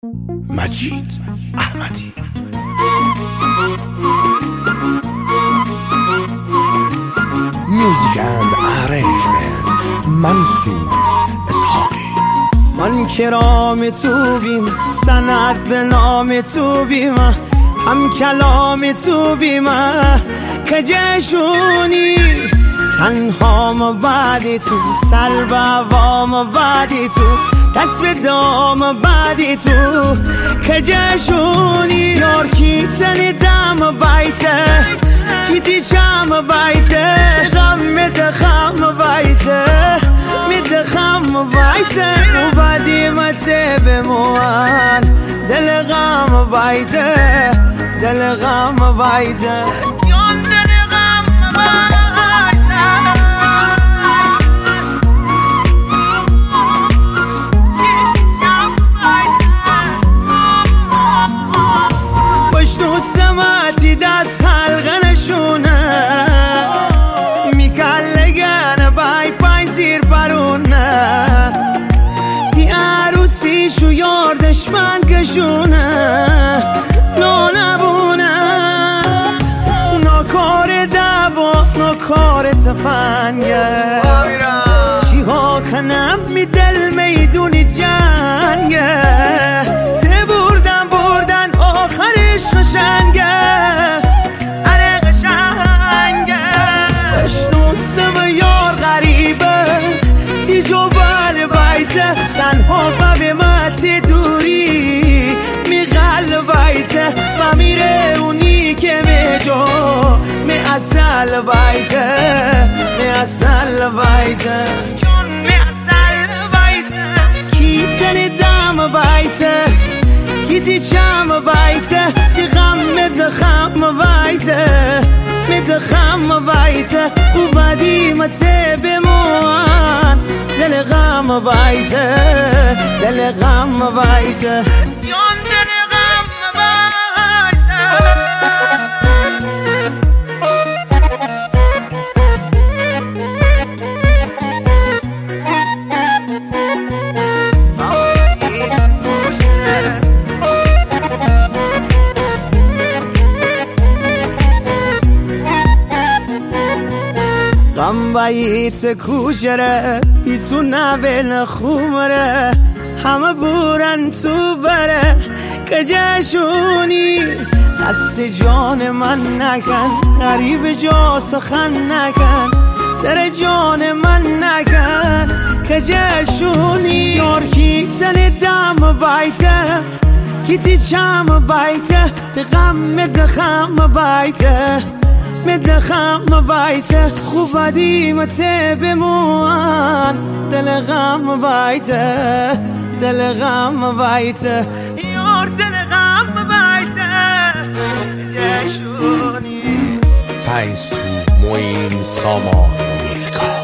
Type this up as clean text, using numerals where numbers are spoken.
مجید احمدی. میوزیک اند ارنجمنت منصور اسحاقی. من کرام تو بیم، سند به نام تو بیم، هم کلام تو بیم، کجشونی تنهام بعدی تو، سلب عوام بعدی تو، دست به دام بعدی تو، کجشونی یار کی تنی دم بایته، کی تیشم بایته، غم مدخم بایته، مدخم بایته، و بعدی مته بموان دل غم بایته، دل غم بایته. سماتی دست حلقه نشونه میکلگن بای پای زیر پرونه، تی عروسی شو یار دشمن کشونه، نو نبونه ناکار دوا ناکار تفنگه، چی ها کنم می دل میدونی جنگه، قشنگه اره قشنگه، بشنوسم یار غریبه تیجو بل بایته، تنها به متی دوری میغل بایته، و میره اونی که میجو می اصل بایته، می اصل بایته، می اصل بایته، کی تنی دم بایته، کی تی چم بایته، تی غم مدخم بایته، مدخم بایته، و بعدی مته بموان دل غم بایته، دل غم بایته، یون دل غم بایته. غم بایت کوشره بی تو نبین خومره، همه بورن تو بره کجشونی، دست جان من نکن غریب جا سخن نکن، تر جان من نکن کجشونی یار کی تن دم بایته، کی تی چم بایته، تی غم مدخم بایته، مدخم بایته، خوب بدی مته بموان دل غم بایته، دل غم بایته، یار دل غم بایته جشونی. Thanks to Moin Saman Milka.